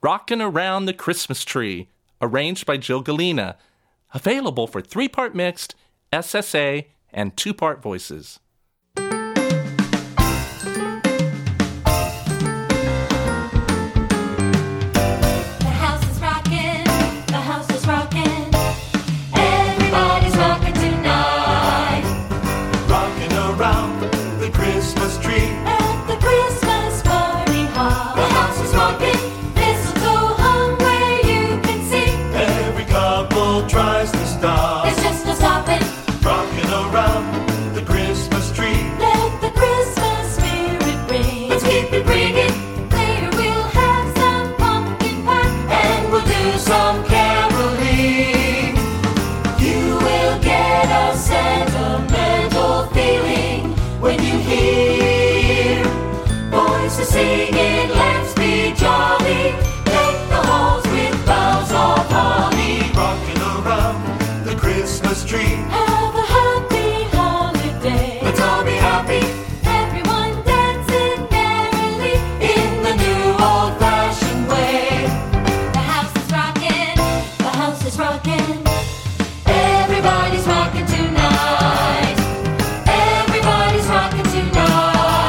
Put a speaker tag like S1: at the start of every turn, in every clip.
S1: Rockin' Around the Christmas Tree, arranged by Jill Galena. Available for 3-part mixed, SSA, and 2-part voices.
S2: Singing, let's be jolly. Deck the halls with boughs of holly. Rocking around the Christmas tree. Have a happy holiday. Let's all be happy. Everyone dancing merrily in the new old-fashioned way. The house is rocking. The house is rocking. Everybody's rocking tonight. Everybody's rocking tonight.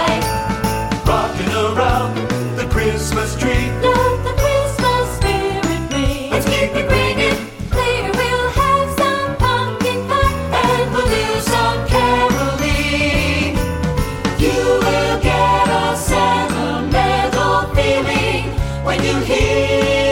S2: Around the Christmas tree. Let the Christmas spirit ring. Let's keep it ringing. Later we'll have some pumpkin pie and we'll do some caroling. You will get a sentimental feeling when you hear